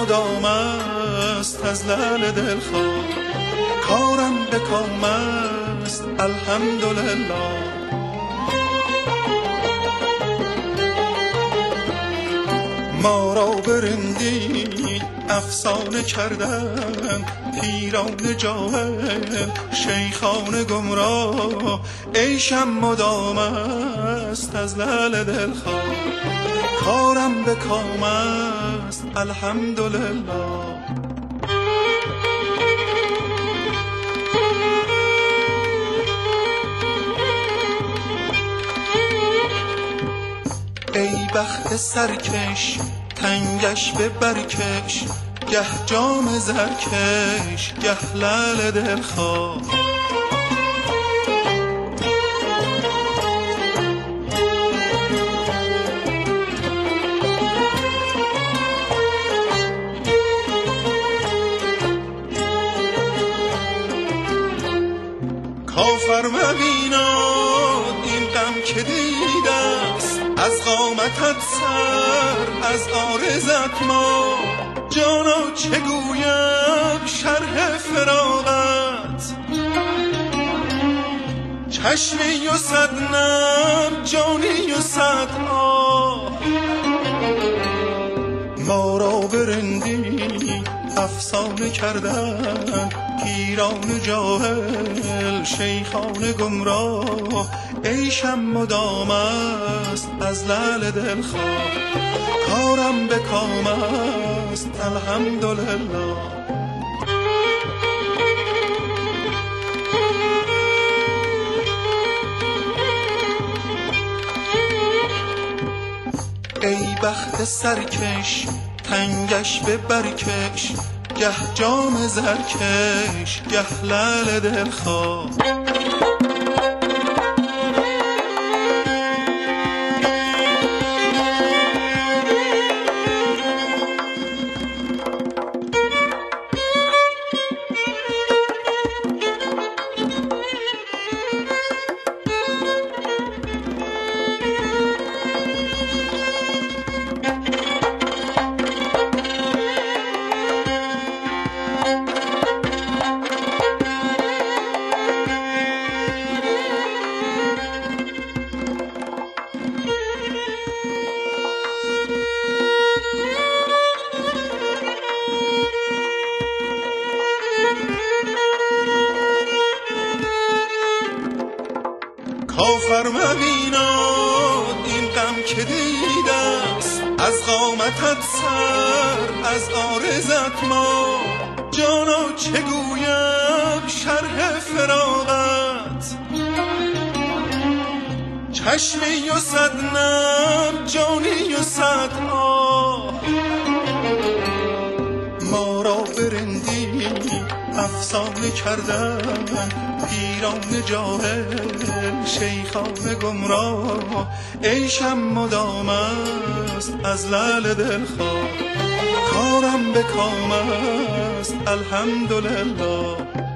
مدام است از لعل دلخواه، کارم به کام است الحمدلله. ما را به رندی افسانه کردن پیران جاهل شیخان گمراه، عیشم مدام است از لعل دلخواه، کارم به کام است الحمدلله. ای بخت سرکش تنگش به برکش، گه جام زرکش گه لعل دلخواه. کافر مبیناد این غم که دیده است، از قامتت سر از عارضت ما. جانا چه گویم شرح فراقت، چشمی و صد نم جانی و صد آه. ما را به رندی افسانه کردن پیران جاهل شیخان گمراه، عیشم مدام است از لعل دلخواه، کارم به کام است الحمدلله. ای بخت سرکش تنگش به برکش، گه جام زرکش گه لعل دلخواه. کافر مبیناد این غم که دیده است، از قامتت سر از عارضت ما. جانا چه گویم شرح فراقت، چشمی و صد نم جانی و صد آه. ما را به رندی افسانه کردن پیران جاهل شیخان گمراه، عیشم مدام است از لعل دلخواه، کارم به کام است الحمدلله.